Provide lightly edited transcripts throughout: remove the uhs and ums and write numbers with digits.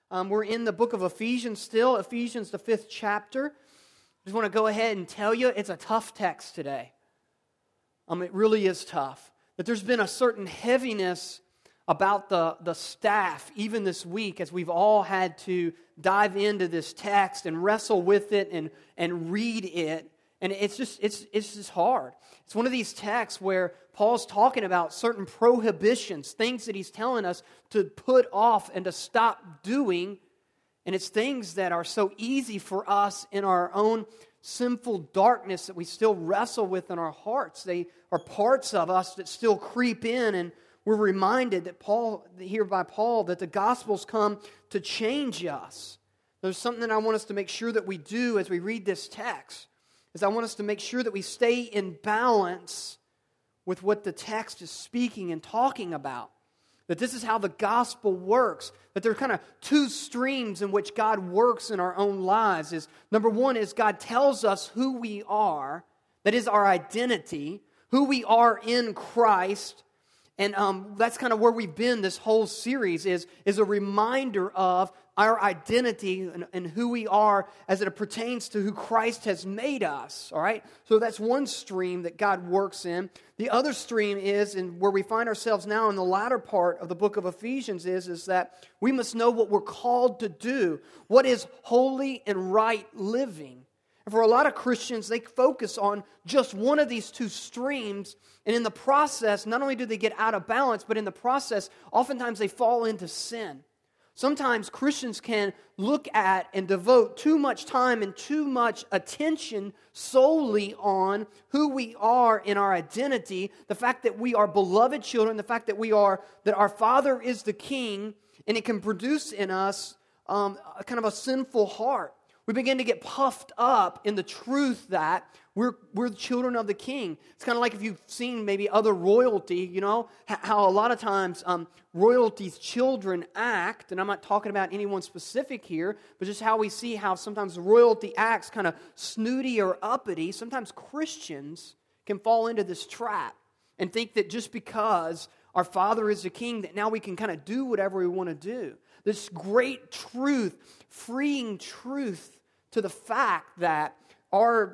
We're in the book of Ephesians still, Ephesians, the 5th chapter. I just want to go ahead and tell you, it's a tough text today. It really is tough. That there's been a certain heaviness about the staff, even this week, as we've all had to dive into this text and wrestle with it and read it. And it's just hard. It's one of these texts where Paul's talking about certain prohibitions, things that he's telling us to put off and to stop doing. And it's things that are so easy for us in our own sinful darkness that we still wrestle with in our hearts. They are parts of us that still creep in, and we're reminded that Paul, that the gospel's come to change us. There's something that I want us to make sure that we do as we read this text. I want us to make sure that we stay in balance with what the text is speaking and talking about. That this is how the gospel works. That there are kind of two streams in which God works in our own lives. Number one is God tells us who we are. That is our identity. Who we are in Christ. And that's kind of where we've been this whole series is a reminder of our identity and who we are as it pertains to who Christ has made us, all right? So that's one stream that God works in. The other stream is, and where we find ourselves now in the latter part of the book of Ephesians is that we must know what we're called to do. What is holy and right living? And for a lot of Christians, they focus on just one of these two streams, and in the process, not only do they get out of balance, but in the process, oftentimes they fall into sin. Sometimes Christians can look at and devote too much time and too much attention solely on who we are in our identity, the fact that we are beloved children, the fact that that our Father is the King, and it can produce in us kind of a sinful heart. We begin to get puffed up in the truth that we're the children of the King. It's kind of like if you've seen maybe other royalty, you know, how a lot of times royalty's children act, and I'm not talking about anyone specific here, but just how we see how sometimes royalty acts kind of snooty or uppity. Sometimes Christians can fall into this trap and think that just because our Father is the King, that now we can kind of do whatever we want to do. This great truth, freeing truth to the fact that our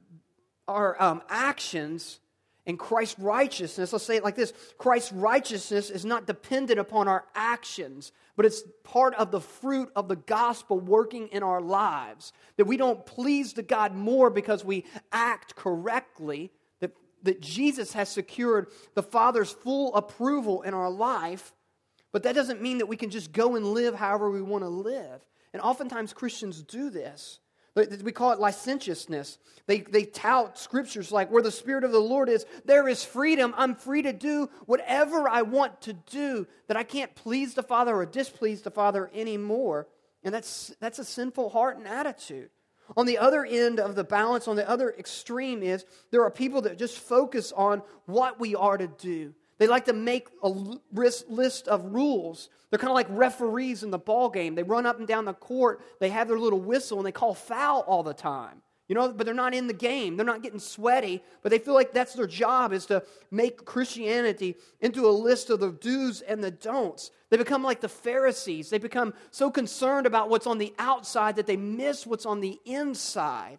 actions and Christ's righteousness, let's say it like this, Christ's righteousness is not dependent upon our actions, but it's part of the fruit of the gospel working in our lives. That we don't please the God more because we act correctly, that Jesus has secured the Father's full approval in our life, but that doesn't mean that we can just go and live however we want to live. And oftentimes Christians do this. We call it licentiousness. They tout scriptures like, where the Spirit of the Lord is, there is freedom. I'm free to do whatever I want to do, that I can't please the Father or displease the Father anymore. And that's a sinful heart and attitude. On the other end of the balance, on the other extreme is, there are people that just focus on what we are to do. They like to make a list of rules. They're kind of like referees in the ball game. They run up and down the court. They have their little whistle, and they call foul all the time. You know, but they're not in the game. They're not getting sweaty, but they feel like that's their job, is to make Christianity into a list of the do's and the don'ts. They become like the Pharisees. They become so concerned about what's on the outside that they miss what's on the inside.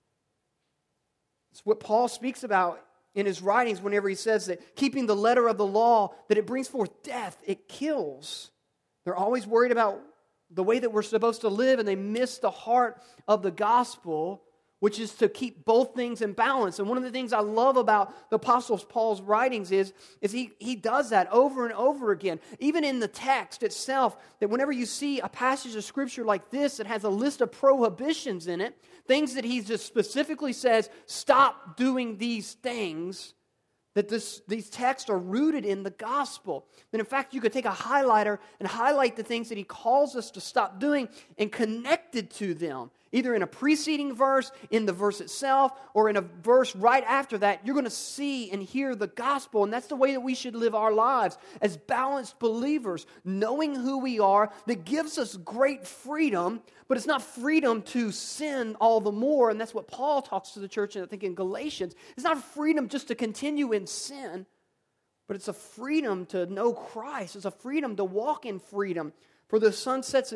It's what Paul speaks about in his writings whenever he says that keeping the letter of the law, that it brings forth death, it kills. They're always worried about the way that we're supposed to live, and they miss the heart of the gospel, which is to keep both things in balance. And one of the things I love about the Apostle Paul's writings is he does that over and over again. Even in the text itself, that whenever you see a passage of Scripture like this that has a list of prohibitions in it, things that he just specifically says, stop doing these things, that these texts are rooted in the gospel. That in fact, you could take a highlighter and highlight the things that he calls us to stop doing and connect it to them. Either in a preceding verse, in the verse itself, or in a verse right after that, you're going to see and hear the gospel. And that's the way that we should live our lives as balanced believers, knowing who we are, that gives us great freedom, but it's not freedom to sin all the more. And that's what Paul talks to the church, I think, in Galatians. It's not freedom just to continue in sin, but it's a freedom to know Christ. It's a freedom to walk in freedom. For the Son sets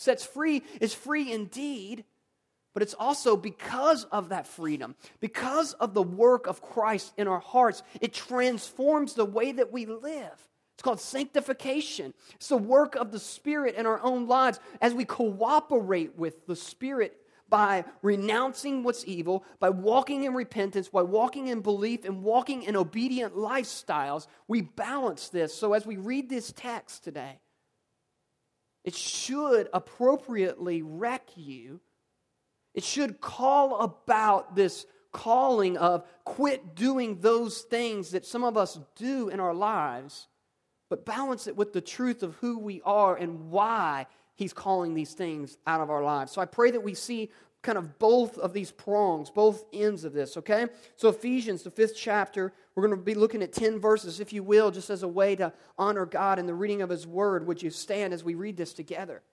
sets free is free indeed, but it's also because of that freedom, because of the work of Christ in our hearts, it transforms the way that we live. It's called sanctification. It's the work of the Spirit in our own lives as we cooperate with the Spirit by renouncing what's evil, by walking in repentance, by walking in belief, and walking in obedient lifestyles. We balance this. So as we read this text today, it should appropriately wreck you. It should call about this calling of quit doing those things that some of us do in our lives, but balance it with the truth of who we are and why He's calling these things out of our lives. So I pray that we see kind of both of these prongs, both ends of this, okay? So Ephesians, the 5th chapter, we're going to be looking at 10 verses, if you will, just as a way to honor God in the reading of His Word. Would you stand as we read this together?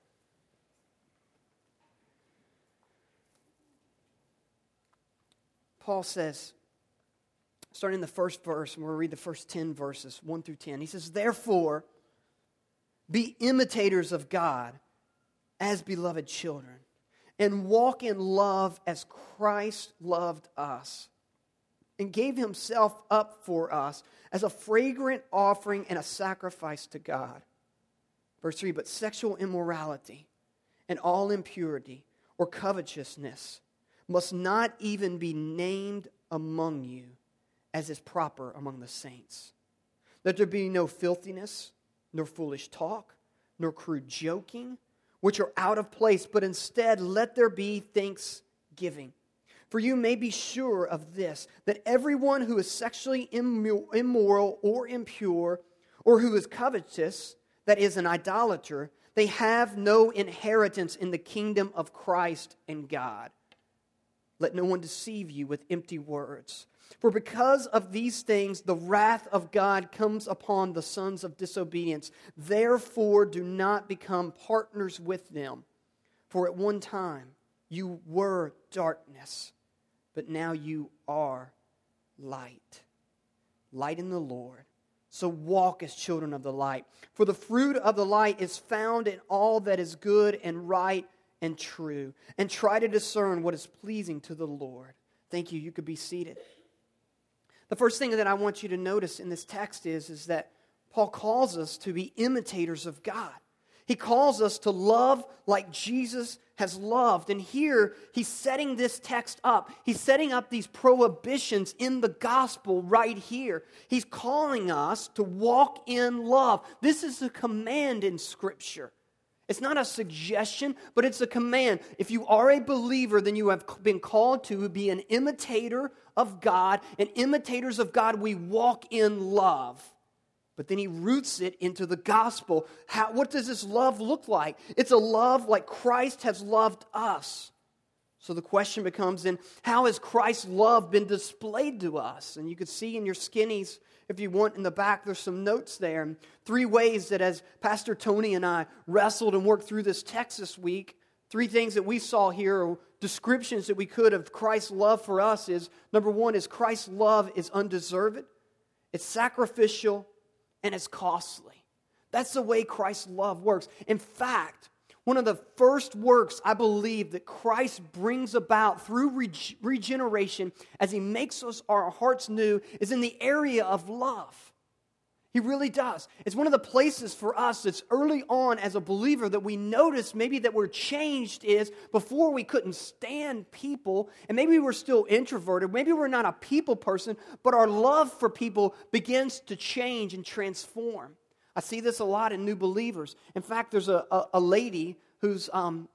Paul says, starting in the first verse, and we'll read the first 10 verses, 1 through 10. He says, "Therefore, be imitators of God as beloved children, and walk in love as Christ loved us, and gave Himself up for us as a fragrant offering and a sacrifice to God." Verse 3, "But sexual immorality and all impurity or covetousness must not even be named among you, as is proper among the saints. Let there be no filthiness, nor foolish talk, nor crude joking, which are out of place, but instead let there be thanksgiving. For you may be sure of this, that everyone who is sexually immoral or impure, or who is covetous, that is an idolater, they have no inheritance in the kingdom of Christ and God. Let no one deceive you with empty words. For because of these things, the wrath of God comes upon the sons of disobedience. Therefore, do not become partners with them. For at one time you were darkness, but now you are light. Light in the Lord. So walk as children of the light. For the fruit of the light is found in all that is good and right and true. And try to discern what is pleasing to the Lord." Thank you. You could be seated. The first thing that I want you to notice in this text is that Paul calls us to be imitators of God. He calls us to love like Jesus has loved. And here, he's setting this text up. He's setting up these prohibitions in the gospel right here. He's calling us to walk in love. This is a command in Scripture. It's not a suggestion, but it's a command. If you are a believer, then you have been called to be an imitator of God. And imitators of God, we walk in love. But then he roots it into the gospel. What does this love look like? It's a love like Christ has loved us. So the question becomes then, how has Christ's love been displayed to us? And you can see in your skinnies, if you want, in the back, there's some notes there. And 3 ways that as Pastor Tony and I wrestled and worked through this text this week, 3 things that we saw here, or descriptions that we could of Christ's love for us is, number 1 is Christ's love is undeserved, it's sacrificial, and it's costly. That's the way Christ's love works. In fact, one of the first works I believe that Christ brings about through regeneration as He makes our hearts new is in the area of love. He really does. It's one of the places for us that's early on as a believer that we notice maybe that we're changed is before we couldn't stand people, and maybe we're still introverted, maybe we're not a people person, but our love for people begins to change and transform. I see this a lot in new believers. In fact, there's a lady who's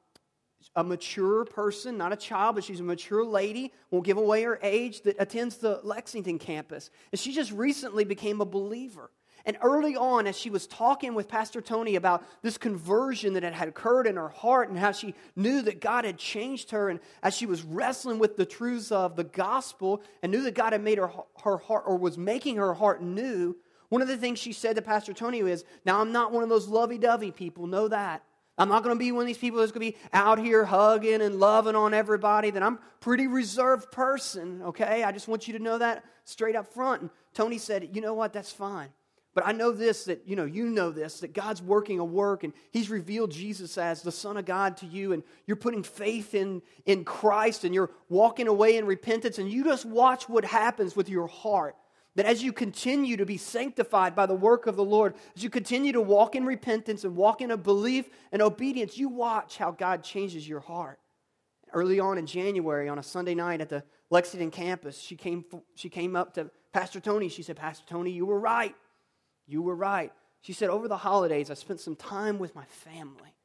a mature person, not a child, but she's a mature lady, won't give away her age, that attends the Lexington campus. And she just recently became a believer. And early on, as she was talking with Pastor Tony about this conversion that had occurred in her heart and how she knew that God had changed her, and as she was wrestling with the truths of the gospel and knew that God had made her heart, or was making her heart new, one of the things she said to Pastor Tony is, now I'm not one of those lovey-dovey people, know that. I'm not going to be one of these people that's going to be out here hugging and loving on everybody. That I'm a pretty reserved person, okay? I just want you to know that straight up front. And Tony said, you know what, that's fine. But I know this, that you know this, that God's working a work and He's revealed Jesus as the Son of God to you, and you're putting faith in Christ and you're walking away in repentance, and you just watch what happens with your heart. That as you continue to be sanctified by the work of the Lord, as you continue to walk in repentance and walk in a belief and obedience, you watch how God changes your heart. Early on in January, on a Sunday night at the Lexington campus, she came up to Pastor Tony. She said, "Pastor Tony, you were right. You were right." She said, "Over the holidays, I spent some time with my family."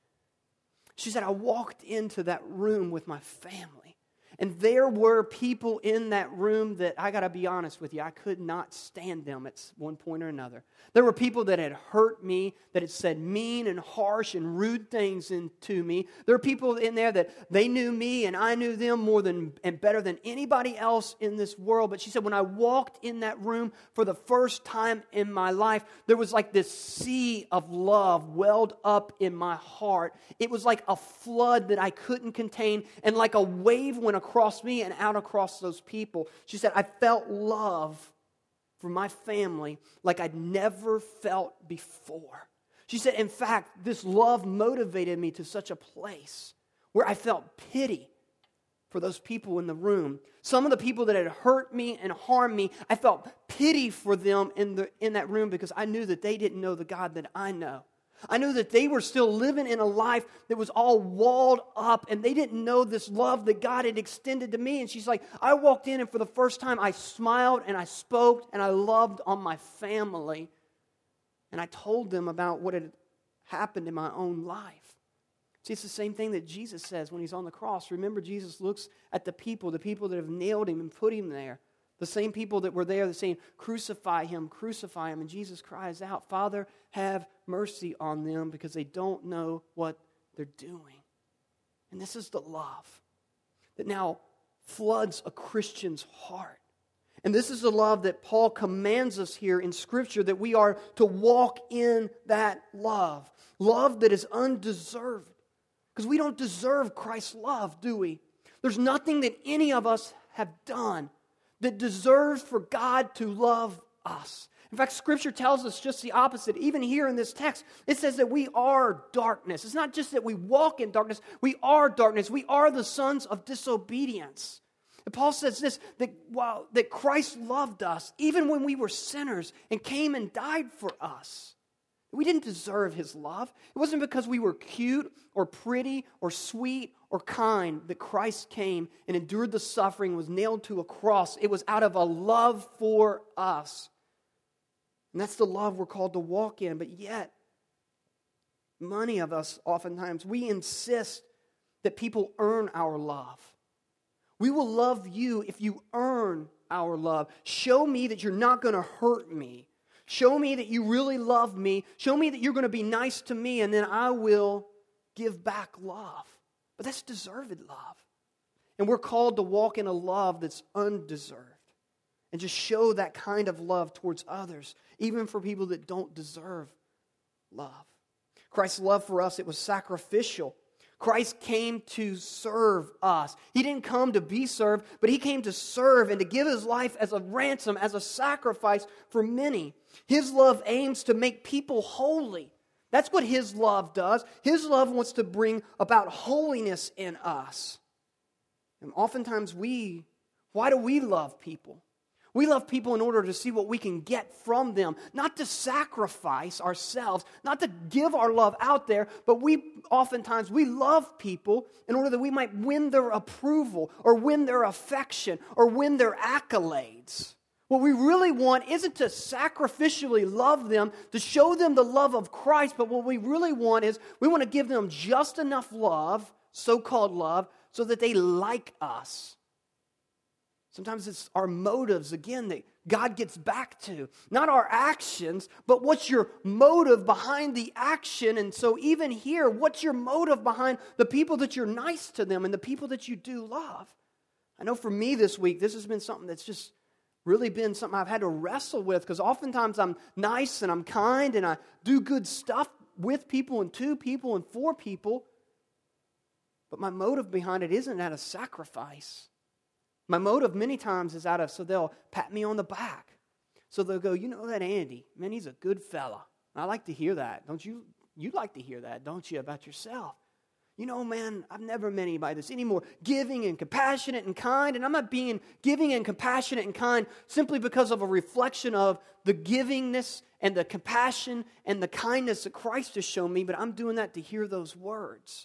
She said, "I walked into that room with my family. And there were people in that room that, I got to be honest with you, I could not stand them at one point or another. There were people that had hurt me, that had said mean and harsh and rude things to me. There were people in there that they knew me and I knew them more than and better than anybody else in this world." But she said, when I walked in that room for the first time in my life, there was like this sea of love welled up in my heart. It was like a flood that I couldn't contain, and like a wave went across me and out across those people. She said, I felt love for my family like I'd never felt before. She said, in fact, this love motivated me to such a place where I felt pity for those people in the room. Some of the people that had hurt me and harmed me, I felt pity for them in that room, because I knew that they didn't know the God that I know. I knew that they were still living in a life that was all walled up, and they didn't know this love that God had extended to me. And she's like, I walked in, and for the first time I smiled and I spoke and I loved on my family. And I told them about what had happened in my own life. See, it's the same thing that Jesus says when He's on the cross. Remember, Jesus looks at the people that have nailed Him and put Him there. The same people that were there that saying, crucify Him, crucify Him. And Jesus cries out, Father, have mercy on them, because they don't know what they're doing. And this is the love that now floods a Christian's heart. And this is the love that Paul commands us here in Scripture, that we are to walk in that love. Love that is undeserved. Because we don't deserve Christ's love, do we? There's nothing that any of us have done that deserves for God to love us. In fact, Scripture tells us just the opposite. Even here in this text, it says that we are darkness. It's not just that we walk in darkness. We are darkness. We are the sons of disobedience. And Paul says this, that Christ loved us even when we were sinners and came and died for us. We didn't deserve His love. It wasn't because we were cute or pretty or sweet or kind that Christ came and endured the suffering, was nailed to a cross. It was out of a love for us. And that's the love we're called to walk in. But yet, many of us oftentimes, we insist that people earn our love. We will love you if you earn our love. Show me that you're not going to hurt me. Show me that you really love me. Show me that you're going to be nice to me, and then I will give back love. But that's deserved love. And we're called to walk in a love that's undeserved. And just show that kind of love towards others, even for people that don't deserve love. Christ's love for us, it was sacrificial. Christ came to serve us. He didn't come to be served, but He came to serve and to give His life as a ransom, as a sacrifice for many. His love aims to make people holy. That's what His love does. His love wants to bring about holiness in us. And oftentimes why do we love people? We love people in order to see what we can get from them, not to sacrifice ourselves, not to give our love out there, but oftentimes we love people in order that we might win their approval or win their affection or win their accolades. What we really want isn't to sacrificially love them, to show them the love of Christ, but what we really want is we want to give them just enough love, so-called love, so that they like us. Sometimes it's our motives, again, that God gets back to. Not our actions, but what's your motive behind the action. And so even here, what's your motive behind the people that you're nice to them and the people that you do love? I know for me this week, this has been something that's just really been something I've had to wrestle with, because oftentimes I'm nice and I'm kind and I do good stuff with people and to people and for people. But my motive behind it isn't out of sacrifice. My motive many times is out of, so they'll pat me on the back, So they'll go, you know that Andy, man, he's a good fella. I like to hear that. Don't you? You'd like to hear that, don't you, about yourself? You know, man, I've never met anybody that's any more giving and compassionate and kind. And I'm not being giving and compassionate and kind simply because of a reflection of the givingness and the compassion and the kindness that Christ has shown me, but I'm doing that to hear those words.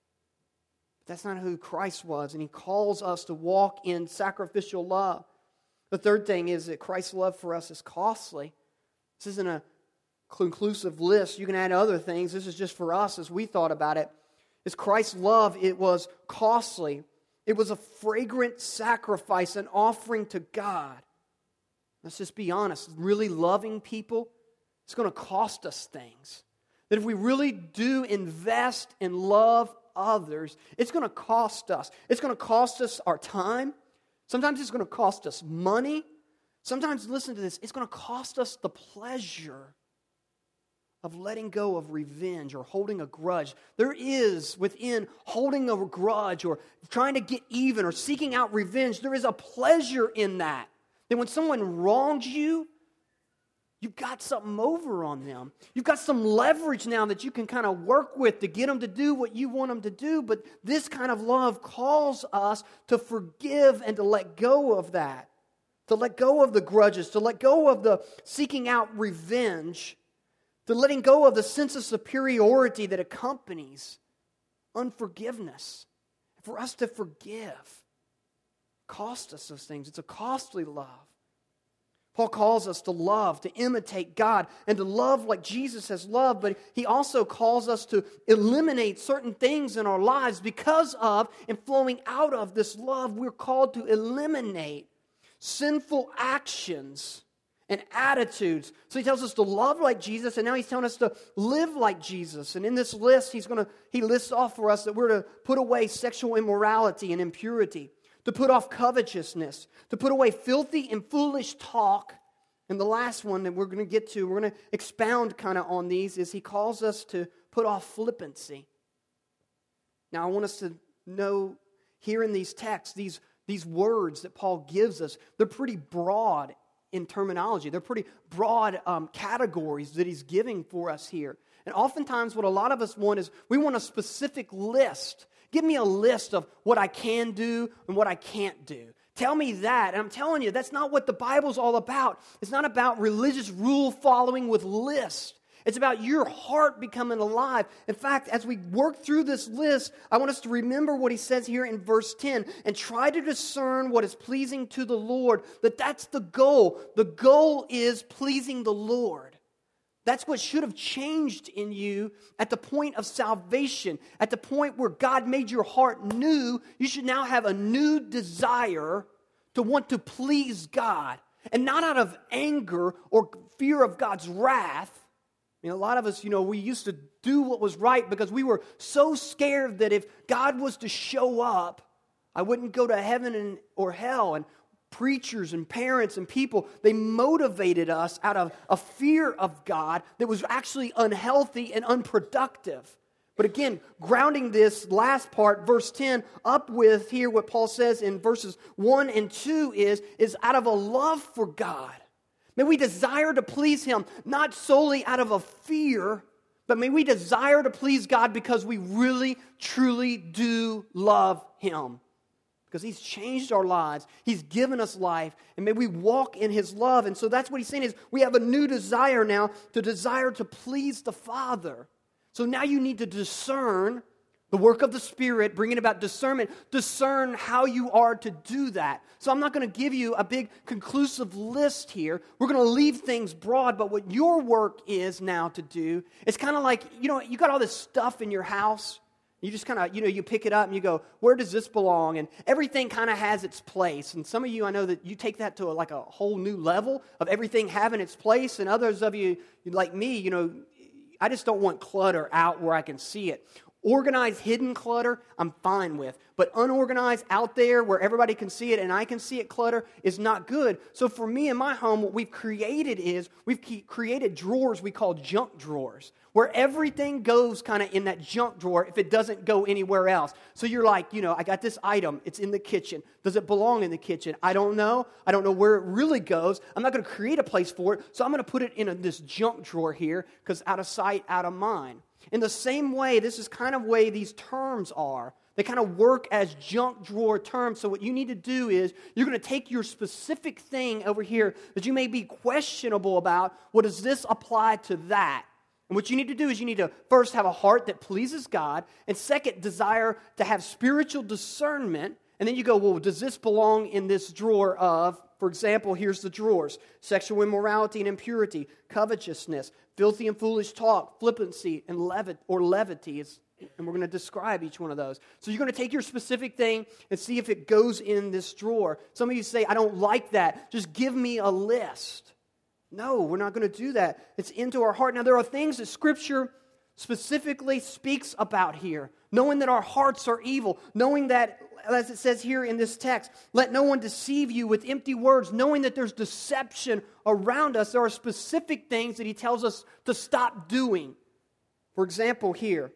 But that's not who Christ was, and He calls us to walk in sacrificial love. The third thing is that Christ's love for us is costly. This isn't a conclusive list. You can add other things. This is just for us as we thought about it. Is Christ's love, it was costly. It was a fragrant sacrifice, an offering to God. Let's just be honest. Really loving people, it's going to cost us things. That if we really do invest and love others, it's going to cost us. It's going to cost us our time. Sometimes it's going to cost us money. Sometimes, listen to this, it's going to cost us the pleasure of letting go of revenge or holding a grudge. There is, within holding a grudge or trying to get even or seeking out revenge, there is a pleasure in that. That when someone wrongs you, you've got something over on them. You've got some leverage now that you can kind of work with to get them to do what you want them to do. But this kind of love calls us to forgive and to let go of that. To let go of the grudges, to let go of the seeking out revenge, to letting go of the sense of superiority that accompanies unforgiveness. For us to forgive costs us those things. It's a costly love. Paul calls us to love, to imitate God, and to love like Jesus has loved, but he also calls us to eliminate certain things in our lives because of and flowing out of this love. We're called to eliminate sinful actions and attitudes. So he tells us to love like Jesus, and now he's telling us to live like Jesus. And in this list, he lists off for us that we're to put away sexual immorality and impurity, to put off covetousness, to put away filthy and foolish talk. And the last one that we're going to get to, we're going to expound kind of on these, is he calls us to put off flippancy. Now, I want us to know here in these texts, these words that Paul gives us, they're pretty broad in terminology. They're pretty broad categories that he's giving for us here. And oftentimes what a lot of us want is we want a specific list. Give me a list of what I can do and what I can't do. Tell me that. And I'm telling you, that's not what the Bible's all about. It's not about religious rule following with lists. It's about your heart becoming alive. In fact, as we work through this list, I want us to remember what he says here in verse 10 and try to discern what is pleasing to the Lord. That's the goal. The goal is pleasing the Lord. That's what should have changed in you at the point of salvation. At the point where God made your heart new, you should now have a new desire to want to please God. And not out of anger or fear of God's wrath. I mean, a lot of us, we used to do what was right because we were so scared that if God was to show up, I wouldn't go to heaven or hell. And preachers and parents and people, they motivated us out of a fear of God that was actually unhealthy and unproductive. But again, grounding this last part, verse 10, up with here what Paul says in verses 1 and 2 is out of a love for God. May we desire to please Him, not solely out of a fear, but may we desire to please God because we really, truly do love Him. Because He's changed our lives. He's given us life. And may we walk in His love. And so that's what He's saying is we have a new desire now to desire to please the Father. So now you need to discern the work of the Spirit, bringing about discernment. Discern how you are to do that. So I'm not going to give you a big conclusive list here. We're going to leave things broad, but what your work is now to do, it's kind of like, you got all this stuff in your house. You just kind of, you pick it up and you go, where does this belong? And everything kind of has its place. And some of you, I know that you take that to a whole new level of everything having its place. And others of you, like me, I just don't want clutter out where I can see it. Organized, hidden clutter, I'm fine with. But unorganized, out there where everybody can see it and I can see it clutter is not good. So for me in my home, what we've created is we've created drawers we call junk drawers, where everything goes kind of in that junk drawer if it doesn't go anywhere else. So you're like, I got this item. It's in the kitchen. Does it belong in the kitchen? I don't know. I don't know where it really goes. I'm not going to create a place for it. So I'm going to put it in this junk drawer here because out of sight, out of mind. In the same way, this is kind of way these terms are. They kind of work as junk drawer terms. So what you need to do is you're going to take your specific thing over here that you may be questionable about. What does this apply to that? And what you need to do is you need to first have a heart that pleases God. And second, desire to have spiritual discernment. And then you go, well, does this belong in this drawer of, for example, here's the drawers: sexual immorality and impurity, covetousness, filthy and foolish talk, flippancy, and levity. And we're going to describe each one of those. So you're going to take your specific thing and see if it goes in this drawer. Some of you say, I don't like that. Just give me a list. No, we're not going to do that. It's into our heart. Now, there are things that Scripture specifically speaks about here. Knowing that our hearts are evil. Knowing that, as it says here in this text, let no one deceive you with empty words. Knowing that there's deception around us. There are specific things that he tells us to stop doing. For example, here,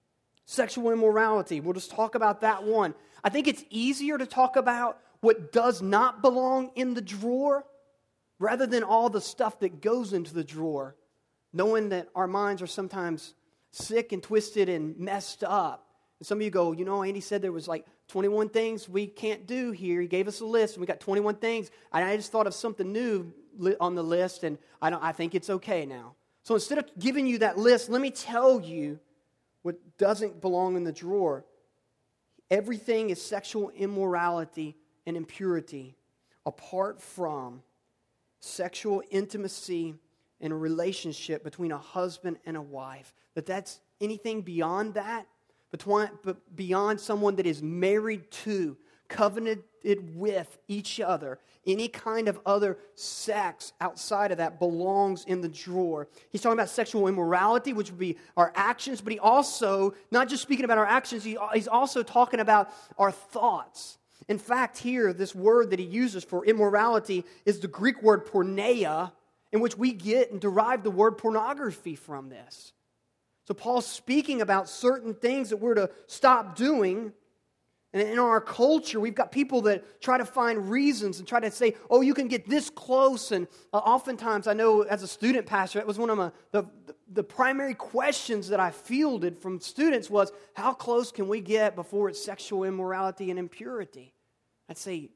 sexual immorality. We'll just talk about that one. I think it's easier to talk about what does not belong in the drawer rather than all the stuff that goes into the drawer, knowing that our minds are sometimes sick and twisted and messed up. And some of you go, Andy said there was like 21 things we can't do here. He gave us a list, and we got 21 things. And I just thought of something new on the list, and I think it's okay now. So instead of giving you that list, let me tell you what doesn't belong in the drawer. Everything is sexual immorality and impurity apart from sexual intimacy and a relationship between a husband and a wife. That's anything beyond that, but beyond someone that is married to, covenanted with each other. Any kind of other sex outside of that belongs in the drawer. He's talking about sexual immorality, which would be our actions, but he also, not just speaking about our actions, he's also talking about our thoughts. In fact, here, this word that he uses for immorality is the Greek word porneia, in which we get and derive the word pornography from this. So Paul's speaking about certain things that we're to stop doing. And in our culture, we've got people that try to find reasons and try to say, oh, you can get this close. And oftentimes, I know as a student pastor, it was one of the primary questions that I fielded from students was, how close can we get before it's sexual immorality and impurity? I'd say,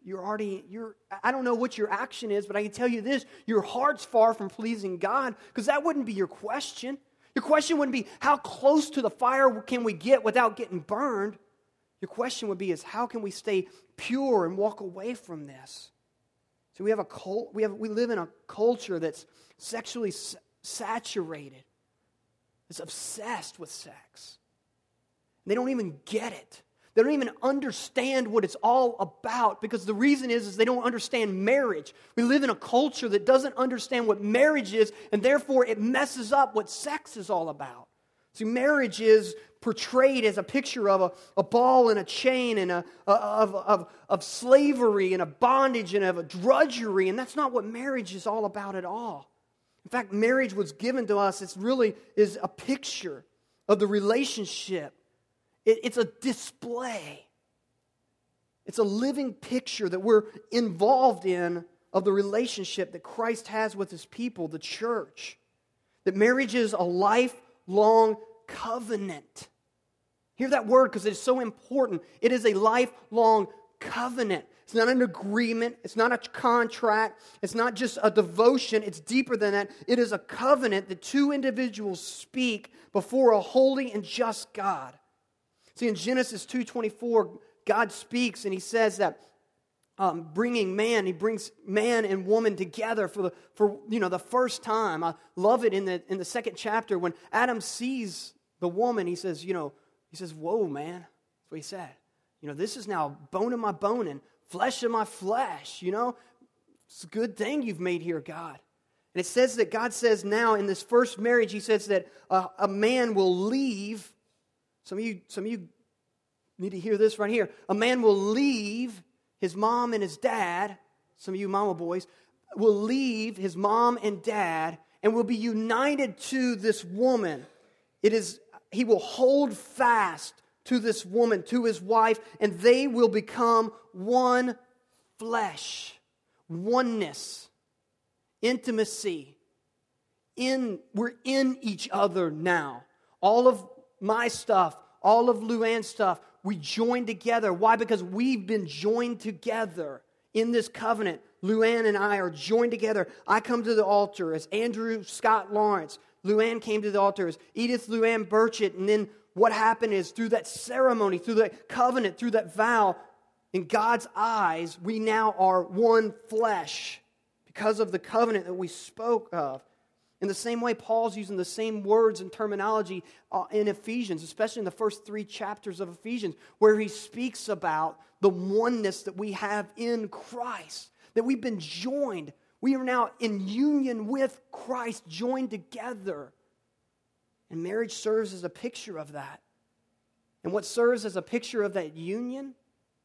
I don't know what your action is, but I can tell you this, your heart's far from pleasing God, because that wouldn't be your question. Your question wouldn't be, how close to the fire can we get without getting burned? Your question would be, how can we stay pure and walk away from this? So we live in a culture that's sexually saturated. It's obsessed with sex. They don't even get it. They don't even understand what it's all about, because the reason is they don't understand marriage. We live in a culture that doesn't understand what marriage is, and therefore it messes up what sex is all about. See, marriage is portrayed as a picture of a ball and a chain and of slavery and a bondage and of a drudgery, and that's not what marriage is all about at all. In fact, marriage was given to us, it really is a picture of the relationship. It's a display. It's a living picture that we're involved in of the relationship that Christ has with His people, the church. That marriage is a lifelong covenant. Hear that word because it's so important. It is a lifelong covenant. It's not an agreement. It's not a contract. It's not just a devotion. It's deeper than that. It is a covenant that two individuals speak before a holy and just God. See, in Genesis 2:24, God speaks and He says that He brings man and woman together for the first time. I love it in the second chapter when Adam sees the woman. He says, "Whoa, man!" That's what he said. This is now bone of my bone and flesh of my flesh. It's a good thing you've made here, God. And it says that God says now in this first marriage, He says that a man will leave Some of you need to hear this right here. A man will leave his mom and his dad, some of you mama boys, will leave his mom and dad and will be united to this woman. He will hold fast to this woman, to his wife, and they will become one flesh. Oneness. Intimacy. We're in each other now. All of my stuff, all of Luann's stuff, we join together. Why? Because we've been joined together in this covenant. Luann and I are joined together. I come to the altar as Andrew Scott Lawrence. Luann came to the altar as Edith Luann Burchett. And then what happened is through that ceremony, through that covenant, through that vow, in God's eyes, we now are one flesh because of the covenant that we spoke of. In the same way, Paul's using the same words and terminology in Ephesians, especially in the first 3 chapters of Ephesians, where he speaks about the oneness that we have in Christ, that we've been joined. We are now in union with Christ, joined together. And marriage serves as a picture of that. And what serves as a picture of that union?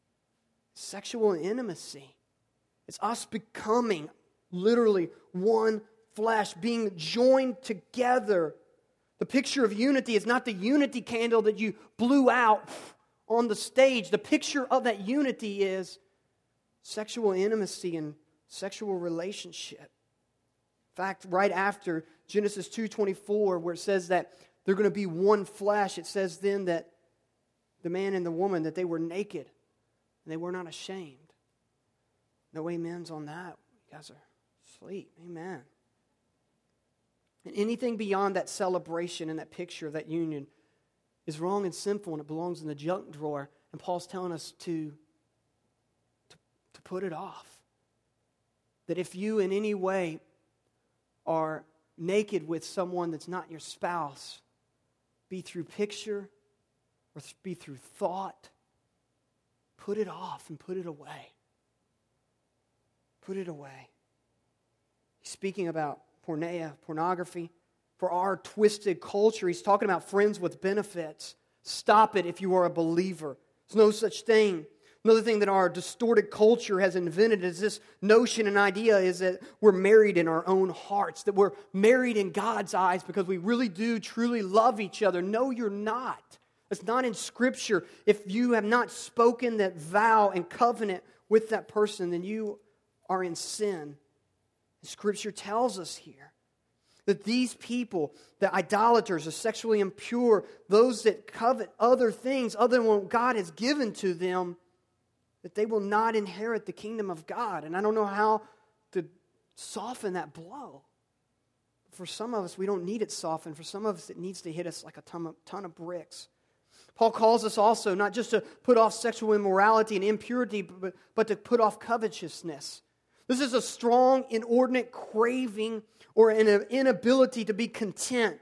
Sexual intimacy. It's us becoming literally one flesh, being joined together. The picture of unity is not the unity candle that you blew out on the stage. The picture of that unity is sexual intimacy and sexual relationship. In fact, right after Genesis 2:24, where it says that they're going to be one flesh, it says then that the man and the woman, that they were naked and they were not ashamed. No amens on that. You guys are asleep. Amen. And anything beyond that celebration and that picture of that union is wrong and sinful, and it belongs in the junk drawer. And Paul's telling us to put it off. That if you in any way are naked with someone that's not your spouse, be through picture or be through thought, put it off and put it away. Put it away. He's speaking about pornography. For our twisted culture, he's talking about friends with benefits. Stop it if you are a believer. There's no such thing. Another thing that our distorted culture has invented is this notion and idea is that we're married in our own hearts, that we're married in God's eyes because we really do truly love each other. No, you're not. It's not in Scripture. If you have not spoken that vow and covenant with that person, then you are in sin. Scripture tells us here that these people, the idolaters, the sexually impure, those that covet other things other than what God has given to them, that they will not inherit the kingdom of God. And I don't know how to soften that blow. For some of us, we don't need it softened. For some of us, it needs to hit us like a ton of bricks. Paul calls us also not just to put off sexual immorality and impurity, but to put off covetousness. This is a strong, inordinate craving or an inability to be content.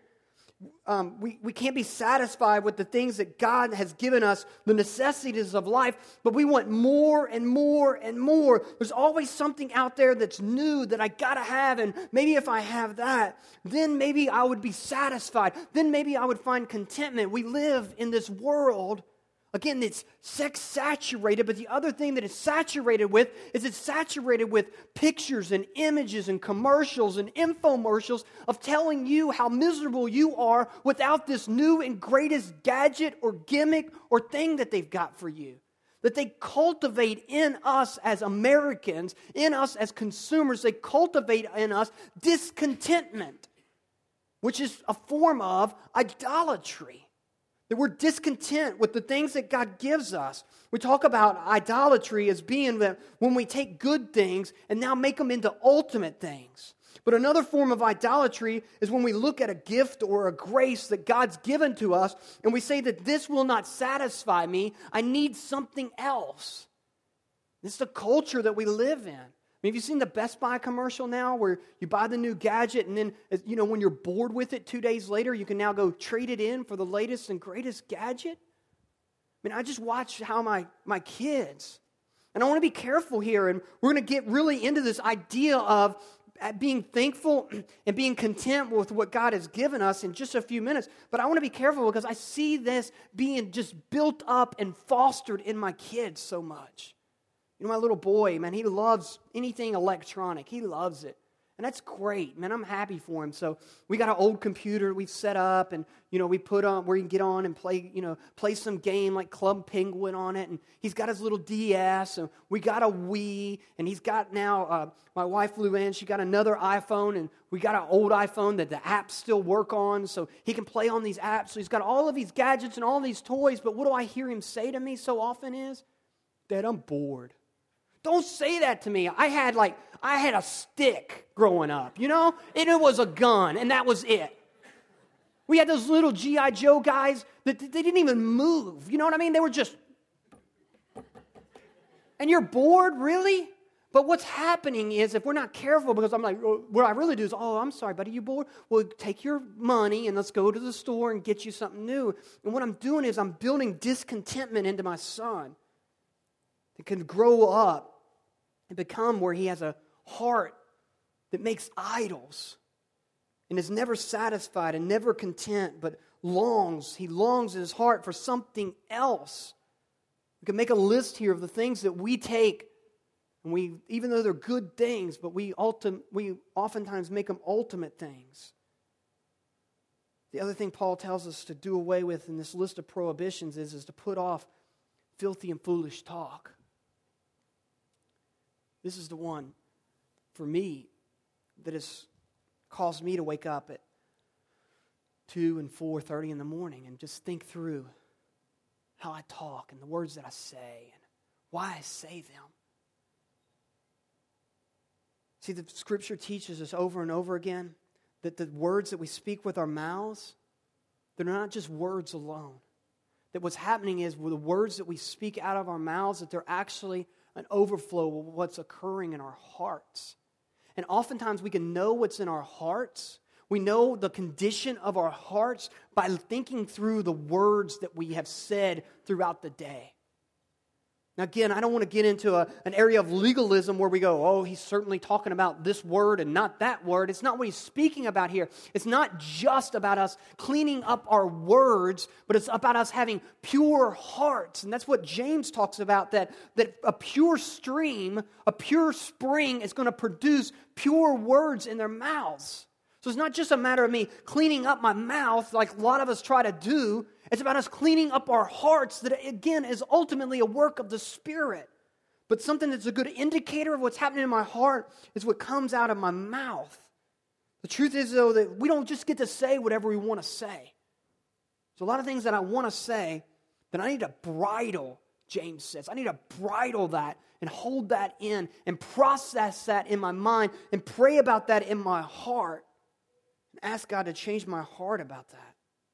We can't be satisfied with the things that God has given us, the necessities of life, but we want more and more and more. There's always something out there that's new that I gotta have, and maybe if I have that, then maybe I would be satisfied. Then maybe I would find contentment. We live in this world. Again, it's sex-saturated, but the other thing that it's saturated with is it's saturated with pictures and images and commercials and infomercials of telling you how miserable you are without this new and greatest gadget or gimmick or thing that they've got for you. That they cultivate in us as Americans, in us as consumers, they cultivate in us discontentment, which is a form of idolatry. That we're discontent with the things that God gives us. We talk about idolatry as being that when we take good things and now make them into ultimate things. But another form of idolatry is when we look at a gift or a grace that God's given to us and we say that this will not satisfy me. I need something else. This is the culture that we live in. I mean, have you seen the Best Buy commercial now where you buy the new gadget and then, when you're bored with it 2 days later, you can now go trade it in for the latest and greatest gadget? I mean, I just watch how my kids, and I want to be careful here, and we're going to get really into this idea of at being thankful and being content with what God has given us in just a few minutes. But I want to be careful because I see this being just built up and fostered in my kids so much. You know, my little boy, man, he loves anything electronic. He loves it. And that's great, man. I'm happy for him. So we got an old computer we've set up, and we put on where you can get on and play some game like Club Penguin on it. And he's got his little DS, and we got a Wii, and he's got now. My wife flew in; she got another iPhone, and we got an old iPhone that the apps still work on, so he can play on these apps. So he's got all of these gadgets and all these toys. But what do I hear him say to me so often is, "Dad, I'm bored." Don't say that to me. I had a stick growing up, and it was a gun, and that was it. We had those little G.I. Joe guys that they didn't even move. You know what I mean? They were just, and you're bored, really? But what's happening is, if we're not careful, because I'm like, what I really do is, I'm sorry, buddy, you bored? Well, take your money and let's go to the store and get you something new. And what I'm doing is I'm building discontentment into my son. That can grow up and become where he has a heart that makes idols and is never satisfied and never content, but longs. He longs in his heart for something else. We can make a list here of the things that we take, and even though they're good things, but we oftentimes make them ultimate things. The other thing Paul tells us to do away with in this list of prohibitions is to put off filthy and foolish talk. This is the one, for me, that has caused me to wake up at 2 and 4:30 in the morning and just think through how I talk and the words that I say and why I say them. See, the Scripture teaches us over and over again that the words that we speak with our mouths, they're not just words alone. That what's happening is with the words that we speak out of our mouths, that they're actually an overflow of what's occurring in our hearts. And oftentimes we can know what's in our hearts. We know the condition of our hearts by thinking through the words that we have said throughout the day. Now again, I don't want to get into an area of legalism where we go, he's certainly talking about this word and not that word. It's not what he's speaking about here. It's not just about us cleaning up our words, but it's about us having pure hearts. And that's what James talks about, that a pure stream, a pure spring is going to produce pure words in their mouths. So it's not just a matter of me cleaning up my mouth like a lot of us try to do. It's about us cleaning up our hearts that, again, is ultimately a work of the Spirit. But something that's a good indicator of what's happening in my heart is what comes out of my mouth. The truth is, though, that we don't just get to say whatever we want to say. There's a lot of things that I want to say that I need to bridle, James says. I need to bridle that and hold that in and process that in my mind and pray about that in my heart and ask God to change my heart about that.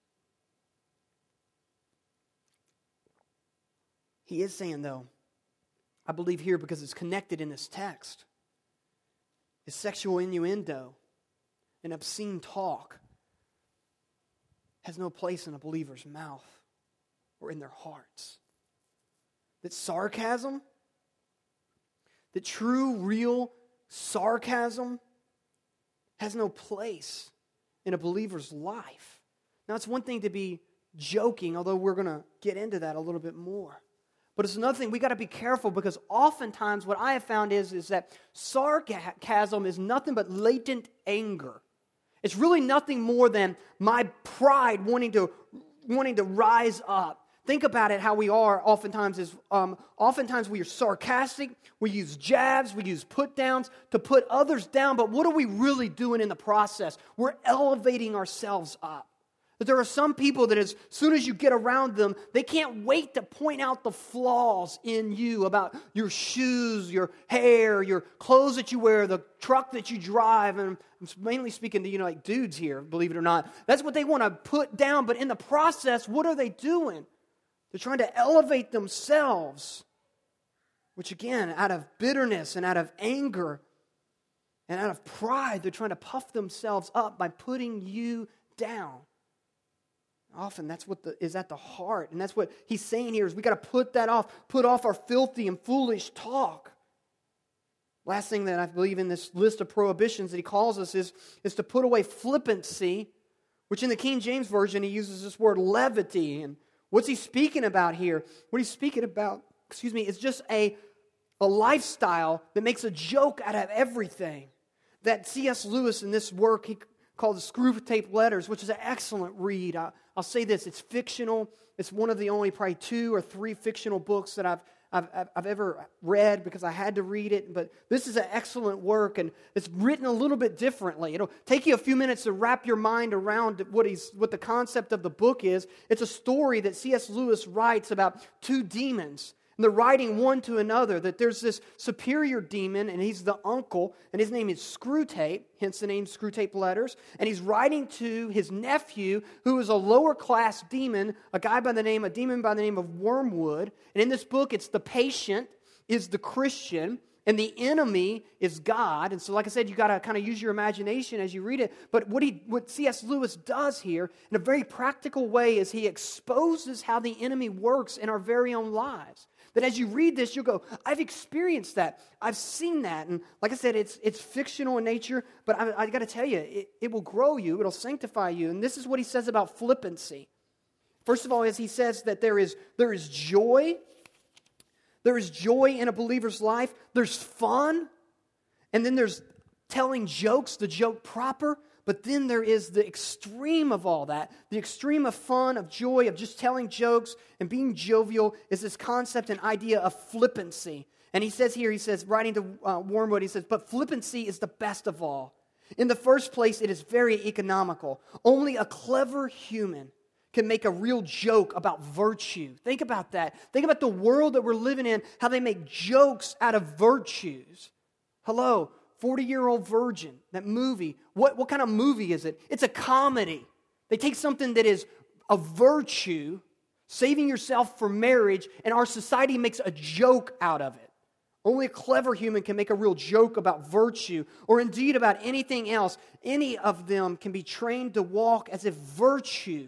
He is saying, though, I believe here because it's connected in this text, is sexual innuendo and obscene talk has no place in a believer's mouth or in their hearts. That sarcasm, that true, real sarcasm has no place in a believer's life. Now, it's one thing to be joking, although we're going to get into that a little bit more. But it's another thing, we got to be careful because oftentimes what I have found is that sarcasm is nothing but latent anger. It's really nothing more than my pride wanting to rise up. Think about it, how we are oftentimes is, oftentimes we are sarcastic, we use jabs, we use put downs to put others down, but what are we really doing in the process? We're elevating ourselves up. That there are some people that as soon as you get around them, they can't wait to point out the flaws in you about your shoes, your hair, your clothes that you wear, the truck that you drive. And I'm mainly speaking to, like dudes here, believe it or not. That's what they want to put down. But in the process, what are they doing? They're trying to elevate themselves, which again, out of bitterness and out of anger and out of pride, they're trying to puff themselves up by putting you down. Often that's what is at the heart. And that's what he's saying here is we got to put that off. Put off our filthy and foolish talk. Last thing that I believe in this list of prohibitions that he calls us is to put away flippancy, which in the King James Version he uses this word levity. And what's he speaking about here? What he's speaking about, is just a lifestyle that makes a joke out of everything. That C.S. Lewis in this work he called the Screwtape Letters, which is an excellent read. I'll say this, it's fictional. It's one of the only probably 2 or 3 fictional books that I've ever read because I had to read it. But this is an excellent work, and it's written a little bit differently. It'll take you a few minutes to wrap your mind around what the concept of the book is. It's a story that C.S. Lewis writes about 2 demons. And they're writing one to another that there's this superior demon, and he's the uncle, and his name is Screwtape, hence the name Screwtape Letters. And he's writing to his nephew, who is a lower class demon, a demon by the name of Wormwood. And in this book, it's the patient is the Christian, and the enemy is God. And so, like I said, you got to kind of use your imagination as you read it. But what C.S. Lewis does here, in a very practical way, is he exposes how the enemy works in our very own lives. That as you read this, you'll go, I've experienced that. I've seen that. And like I said, it's fictional in nature, but I got to tell you, it will grow you. It'll sanctify you. And this is what he says about flippancy. First of all, as he says that there is joy. There is joy in a believer's life. There's fun. And then there's telling jokes, the joke proper. But then there is the extreme of all that. The extreme of fun, of joy, of just telling jokes and being jovial is this concept and idea of flippancy. And he says, writing to Wormwood, he says, but flippancy is the best of all. In the first place, it is very economical. Only a clever human can make a real joke about virtue. Think about that. Think about the world that we're living in, how they make jokes out of virtues. Hello, 40-Year-Old Virgin, that movie. What kind of movie is it? It's a comedy. They take something that is a virtue, saving yourself for marriage, and our society makes a joke out of it. Only a clever human can make a real joke about virtue, or indeed about anything else. Any of them can be trained to walk as if virtue,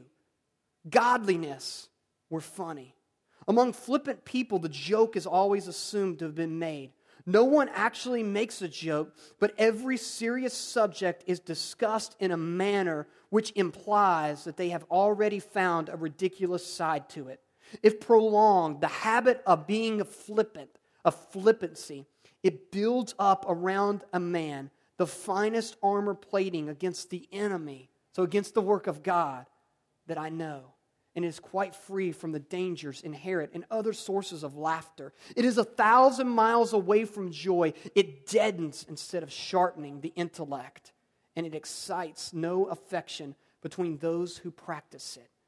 godliness, were funny. Among flippant people, the joke is always assumed to have been made. No one actually makes a joke, but every serious subject is discussed in a manner which implies that they have already found a ridiculous side to it. If prolonged, the habit of being flippant, of flippancy, it builds up around a man the finest armor plating against the enemy, so against the work of God, that I know. And is quite free from the dangers inherent in other sources of laughter. It is 1,000 miles away from joy. It deadens instead of sharpening the intellect. And it excites no affection between those who practice it.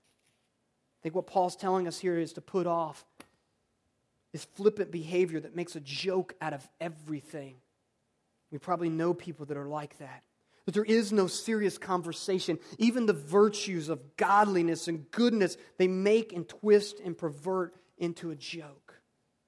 I think what Paul's telling us here is to put off this flippant behavior that makes a joke out of everything. We probably know people that are like that. That there is no serious conversation. Even the virtues of godliness and goodness, they make and twist and pervert into a joke.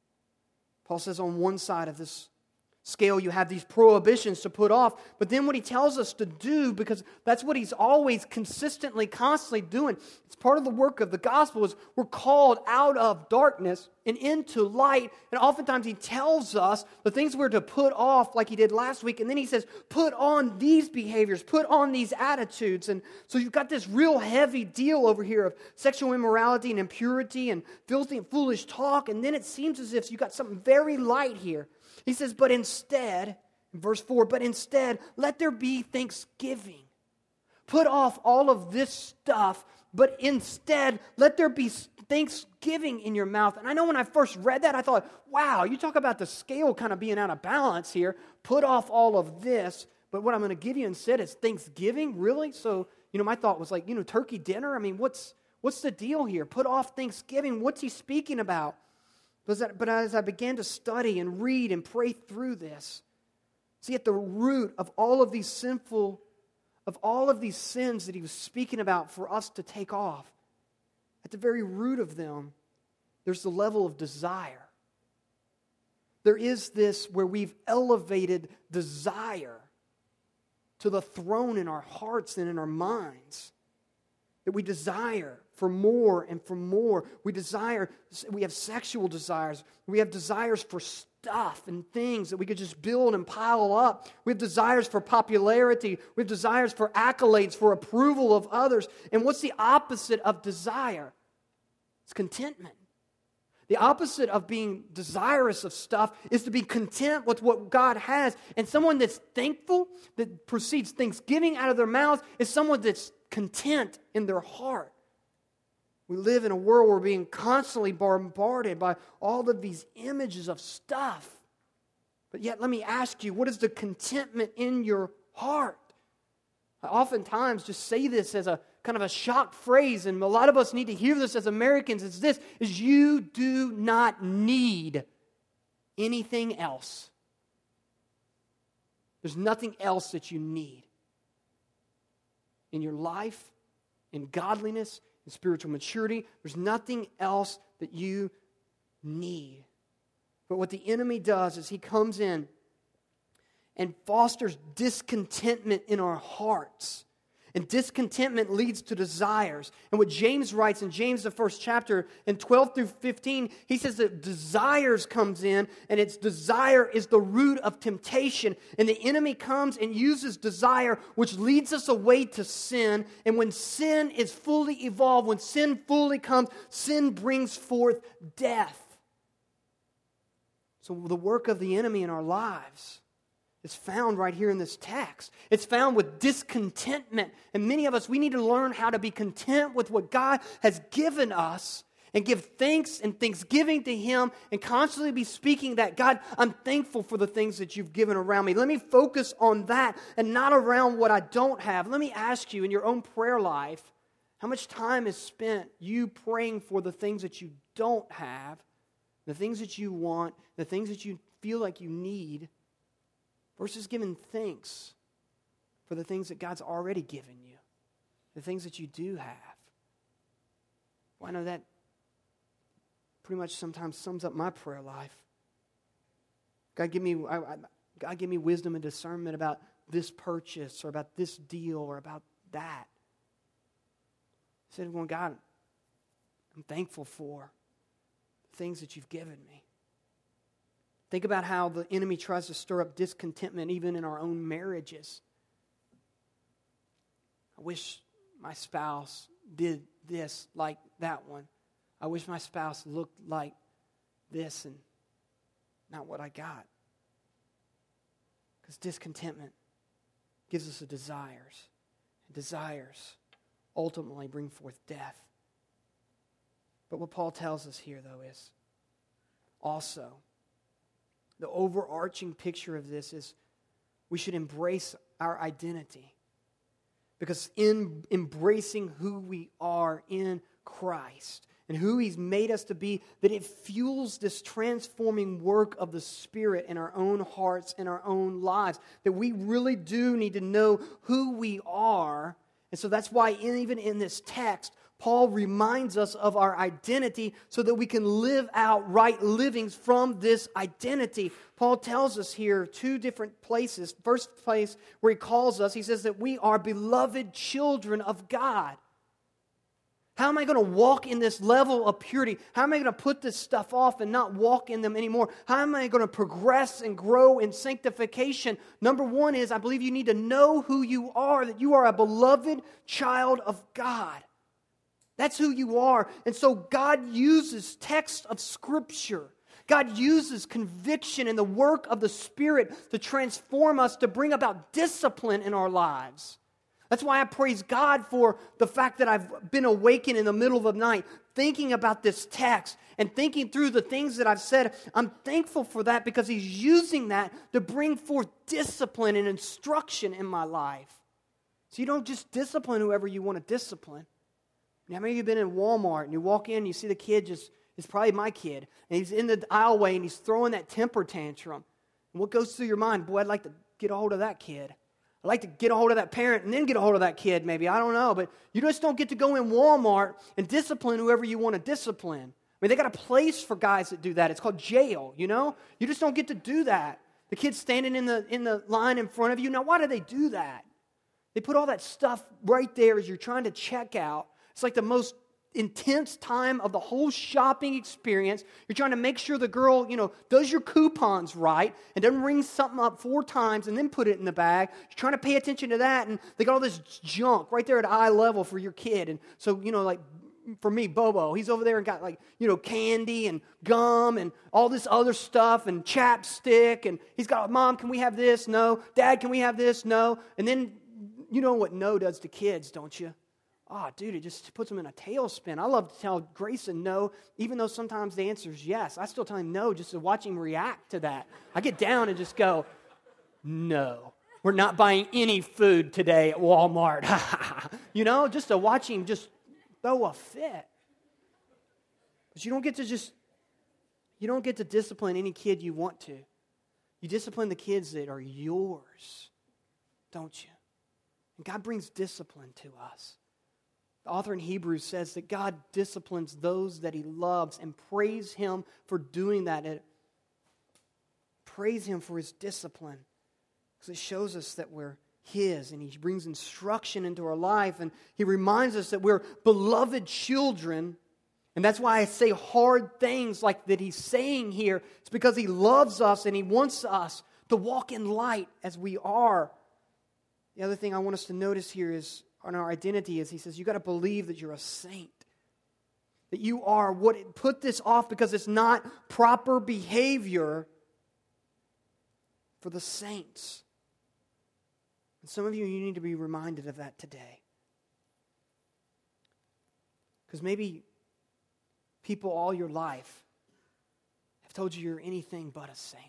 Paul says on one side of this scale, you have these prohibitions to put off, but then what he tells us to do, because that's what he's always consistently, constantly doing. It's part of the work of the gospel, is we're called out of darkness and into light, and oftentimes he tells us the things we're to put off, like he did last week, and then he says, put on these behaviors, put on these attitudes. And so you've got this real heavy deal over here of sexual immorality and impurity and filthy and foolish talk, and then it seems as if you've got something very light here. He says, but instead, in verse 4, but instead, let there be thanksgiving. Put off all of this stuff, but instead, let there be thanksgiving in your mouth. And I know when I first read that, I thought, wow, you talk about the scale kind of being out of balance here. Put off all of this, but what I'm going to give you instead is thanksgiving? Really? So, my thought was like, turkey dinner? I mean, what's the deal here? Put off thanksgiving. What's he speaking about? But as I began to study and read and pray through this, see, at the root of all of these sins that he was speaking about for us to take off, at the very root of them, there's the level of desire. There is this where we've elevated desire to the throne in our hearts and in our minds. That we desire for more and for more. We have sexual desires. We have desires for stuff and things that we could just build and pile up. We have desires for popularity. We have desires for accolades, for approval of others. And what's the opposite of desire? It's contentment. The opposite of being desirous of stuff is to be content with what God has. And someone that's thankful, that proceeds thanksgiving out of their mouth, is someone that's content in their heart. We live in a world where we're being constantly bombarded by all of these images of stuff. But yet, let me ask you, what is the contentment in your heart? I oftentimes just say this as a kind of a shock phrase, and a lot of us need to hear this as Americans. It's this, is you do not need anything else. There's nothing else that you need in your life, in godliness, in spiritual maturity. There's nothing else that you need. But what the enemy does is he comes in and fosters discontentment in our hearts. And discontentment leads to desires. And what James writes in James, the first chapter, in 12 through 15, he says that desires comes in, and its desire is the root of temptation. And the enemy comes and uses desire, which leads us away to sin. And when sin is fully evolved, when sin fully comes, sin brings forth death. So the work of the enemy in our lives is found right here in this text. It's found with discontentment. And many of us, we need to learn how to be content with what God has given us and give thanks and thanksgiving to Him and constantly be speaking that, God, I'm thankful for the things that you've given around me. Let me focus on that and not around what I don't have. Let me ask you, in your own prayer life, how much time is spent you praying for the things that you don't have, the things that you want, the things that you feel like you need, versus giving thanks for the things that God's already given you, the things that you do have. Well, I know that pretty much sometimes sums up my prayer life. God, give me wisdom and discernment about this purchase or about this deal or about that. I said, well, God, I'm thankful for the things that you've given me. Think about how the enemy tries to stir up discontentment even in our own marriages. I wish my spouse did this like that one. I wish my spouse looked like this and not what I got. Because discontentment gives us the desires. And desires ultimately bring forth death. But what Paul tells us here, though, is also the overarching picture of this is we should embrace our identity. Because in embracing who we are in Christ and who He's made us to be, that it fuels this transforming work of the Spirit in our own hearts and our own lives. That we really do need to know who we are. And so that's why even in this text, Paul reminds us of our identity so that we can live out right livings from this identity. Paul tells us here two different places. First place where he calls us, he says that we are beloved children of God. How am I going to walk in this level of purity? How am I going to put this stuff off and not walk in them anymore? How am I going to progress and grow in sanctification? Number one is I believe you need to know who you are, that you are a beloved child of God. That's who you are. And so God uses text of Scripture. God uses conviction and the work of the Spirit to transform us, to bring about discipline in our lives. That's why I praise God for the fact that I've been awakened in the middle of the night, thinking about this text and thinking through the things that I've said. I'm thankful for that because He's using that to bring forth discipline and instruction in my life. So you don't just discipline whoever you want to discipline. Now, maybe you've been in Walmart and you walk in and you see the kid it's probably my kid, and he's in the aisleway and he's throwing that temper tantrum. And what goes through your mind? Boy, I'd like to get a hold of that kid. I'd like to get a hold of that parent and then get a hold of that kid maybe. I don't know. But you just don't get to go in Walmart and discipline whoever you want to discipline. I mean, they got a place for guys that do that. It's called jail, you know? You just don't get to do that. The kid's standing in the line in front of you. Now, why do they do that? They put all that stuff right there as you're trying to check out. It's like the most intense time of the whole shopping experience. You're trying to make sure the girl, does your coupons right and doesn't ring something up 4 times and then put it in the bag. You're trying to pay attention to that, and they got all this junk right there at eye level for your kid. And so, like for me, Bobo, he's over there and got candy and gum and all this other stuff and chapstick. And he's got, Mom, can we have this? No. Dad, can we have this? No. And then you know what no does to kids, don't you? Oh, dude, it just puts them in a tailspin. I love to tell Grayson no, even though sometimes the answer is yes. I still tell him no just to watch him react to that. I get down and just go, no, we're not buying any food today at Walmart. Just to watch him just throw a fit. But you don't get to discipline any kid you want to. You discipline the kids that are yours, don't you? And God brings discipline to us. The author in Hebrews says that God disciplines those that He loves, and praise Him for doing that. And praise Him for His discipline, because it shows us that we're His, and He brings instruction into our life, and He reminds us that we're beloved children. And that's why I say hard things like that He's saying here. It's because He loves us and He wants us to walk in light as we are. The other thing I want us to notice here is on our identity is He says, you got to believe that you're a saint. That you are what, put this off because it's not proper behavior for the saints. And some of you need to be reminded of that today. Because maybe people all your life have told you you're anything but a saint.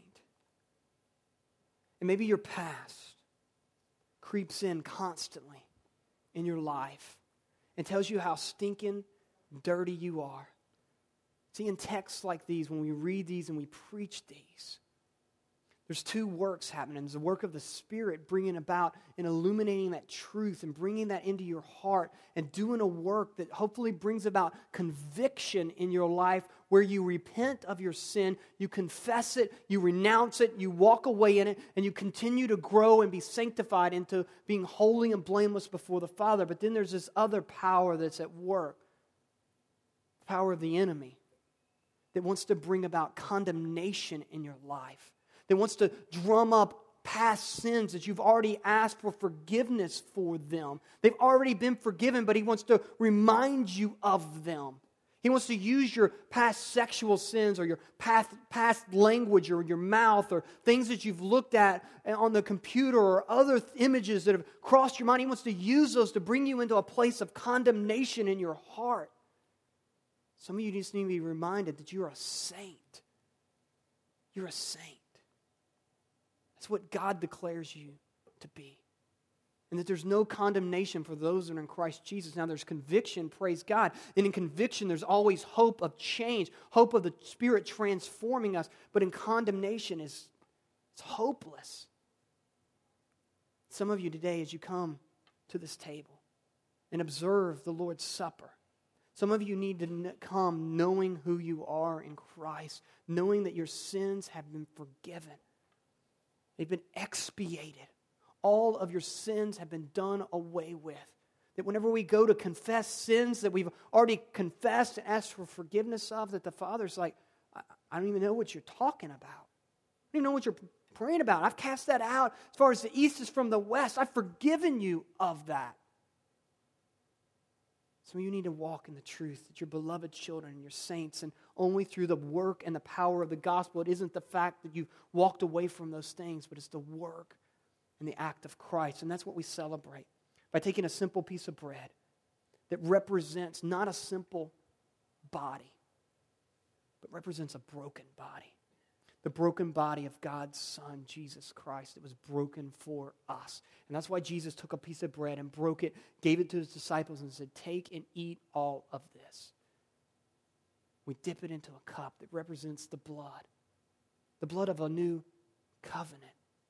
And maybe your past creeps in constantly in your life and tells you how stinking dirty you are. See, in texts like these, when we read these and we preach these, there's 2 works happening. There's the work of the Spirit bringing about and illuminating that truth and bringing that into your heart and doing a work that hopefully brings about conviction in your life where you repent of your sin, you confess it, you renounce it, you walk away in it, and you continue to grow and be sanctified into being holy and blameless before the Father. But then there's this other power that's at work, the power of the enemy that wants to bring about condemnation in your life. That wants to drum up past sins that you've already asked for forgiveness for them. They've already been forgiven, but he wants to remind you of them. He wants to use your past sexual sins or your past language or your mouth or things that you've looked at on the computer or other images that have crossed your mind. He wants to use those to bring you into a place of condemnation in your heart. Some of you just need to be reminded that you're a saint. You're a saint. That's what God declares you to be. And that there's no condemnation for those that are in Christ Jesus. Now there's conviction, praise God. And in conviction there's always hope of change, hope of the Spirit transforming us. But in condemnation it's hopeless. Some of you today, as you come to this table and observe the Lord's Supper, some of you need to come knowing who you are in Christ, knowing that your sins have been forgiven. They've been expiated. All of your sins have been done away with. That whenever we go to confess sins that we've already confessed and asked for forgiveness of, that the Father's like, I don't even know what you're talking about. I don't even know what you're praying about. I've cast that out as far as the east is from the west. I've forgiven you of that. So you need to walk in the truth that you're beloved children and you're saints, and only through the work and the power of the gospel. It isn't the fact that you've walked away from those things, but it's the work and the act of Christ. And that's what we celebrate by taking a simple piece of bread that represents not a simple body, but represents a broken body. The broken body of God's Son, Jesus Christ, that was broken for us. And that's why Jesus took a piece of bread and broke it, gave it to His disciples and said, take and eat all of this. We dip it into a cup that represents the blood of a new covenant.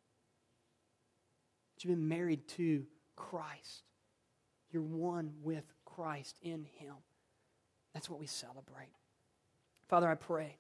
You've been married to Christ. You're one with Christ in Him. That's what we celebrate. Father, I pray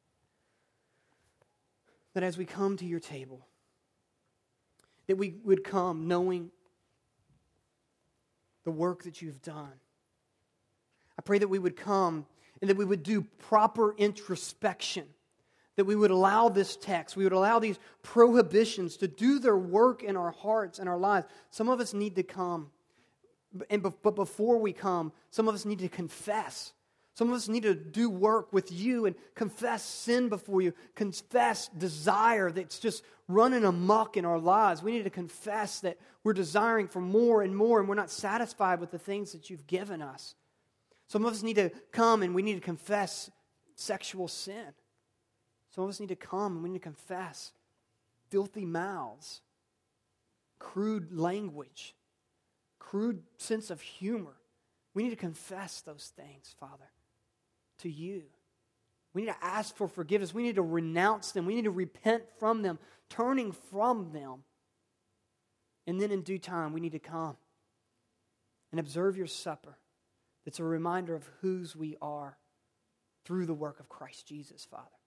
that as we come to your table, that we would come knowing the work that you've done. I pray that we would come and that we would do proper introspection, that we would allow this text, we would allow these prohibitions to do their work in our hearts and our lives. Some of us need to come, but before we come, some of us need to confess. Some of us need to do work with you and confess sin before you, confess desire that's just running amok in our lives. We need to confess that we're desiring for more and more, and we're not satisfied with the things that you've given us. Some of us need to come and we need to confess sexual sin. Some of us need to come and we need to confess filthy mouths, crude language, crude sense of humor. We need to confess those things, Father, to you. We need to ask for forgiveness. We need to renounce them. We need to repent from them, turning from them. And then in due time, we need to come and observe your supper. It's a reminder of whose we are through the work of Christ Jesus, Father.